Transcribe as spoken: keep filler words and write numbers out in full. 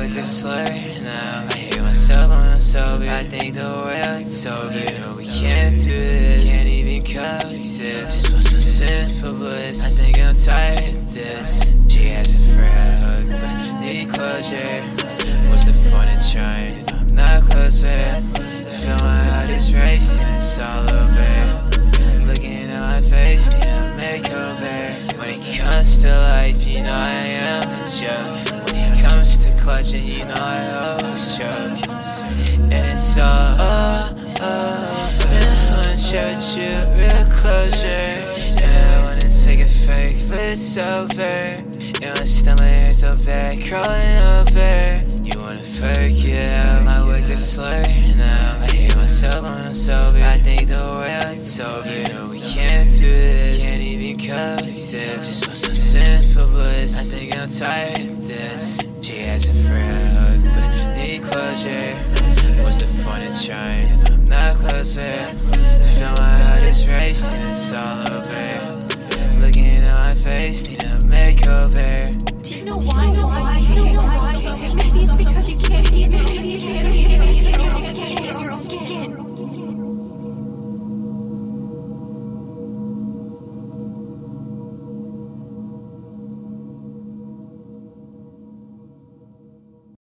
work to slur now. I hate myself when I'm sober. I think the world's over. You know we can't do this, can't even coexist. Just want some sinful bliss. I think I'm tired of this. She asking for a hug, but I need closure. What's the fun in trying if I'm not closer? Feel my heart is racing, it's all over. Looking at my face, need a makeover. When it comes to life, you know I am a joke. When it comes to clutching, you know I always choke. And it's all over. I wanna share with you real closure. And I wanna take a fake, but it's over. And my stomach hurts so bad, crawling over. You wanna forget out my work to slur now. I hate myself when I'm sober. I think the world's over. You know we can't do this, can't even coexist. Just want some sinful bliss. I think I'm tired of this. She asking for a hug, but I need closure. What's the fun in trying if I'm not closer? Feel my heart